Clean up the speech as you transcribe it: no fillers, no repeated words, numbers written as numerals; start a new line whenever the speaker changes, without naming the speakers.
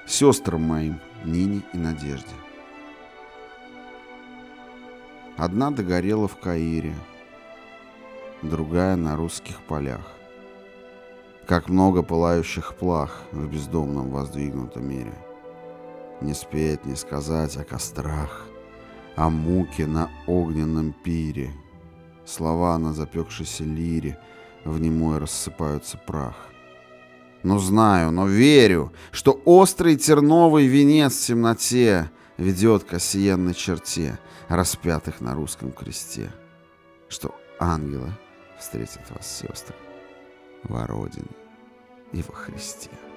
сестрам моим, Нине и Надежде. Одна догорела в Каире, другая на русских полях. Как много пылающих плах в бездомном воздвигнутом мире. Не спеть, не сказать о кострах, о муке на огненном пире. Слова на запекшейся лире в немой рассыпаются прах. Но знаю, но верю, что острый терновый венец в темноте ведет к осиянной черте распятых на русском кресте. Что ангелы встретят вас, сестры, во Родине и во Христе.